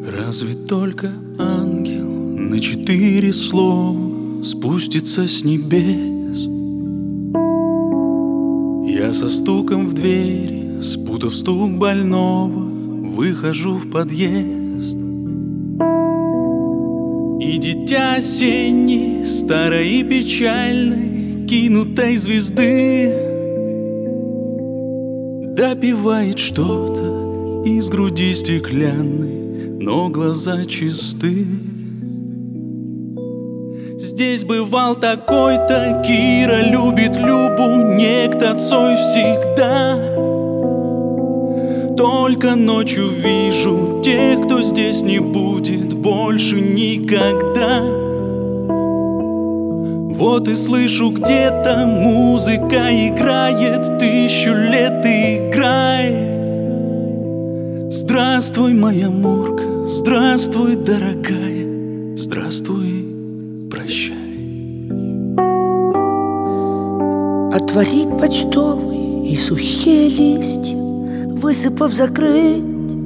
Разве только ангел на 4 слова спустится с небес? Я со стуком в двери, спутав стук больного, выхожу в подъезд. И дитя осенней, старой и печальной, кинутой звезды, допивает что-то из груди стеклянной, но глаза чисты. Здесь бывал такой-то, Кира любит Любу, некто Цой всегда. Только ночью вижу тех, кто здесь не будет больше никогда. Вот и слышу где-то музыка играет, 1000 лет играет. Здравствуй, моя Мурка, здравствуй, дорогая, здравствуй, прощай. Отворить почтовый и сухие листья, высыпав, закрыть.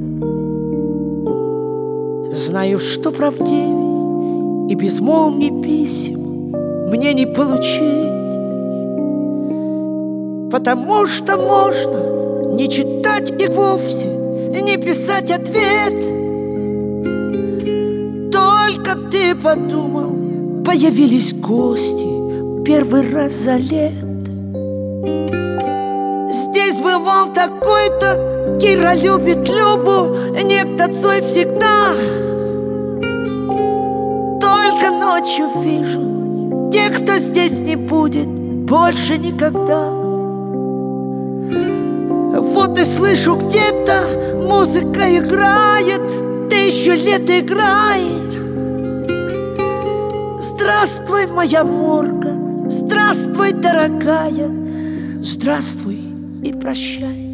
Знаю, что правдивей и безмолвней писем мне не получить, потому что можно не читать их вовсе, не писать ответ. Только ты подумал, появились гости первый раз за лет. Здесь бывал такой-то, Кира любит Любу, некто Цой всегда. Только ночью вижу тех, кто здесь не будет больше никогда. Вот и слышу где-то музыка играет, 1000 лет играет. Здравствуй, моя Мурка, здравствуй, дорогая, здравствуй и прощай.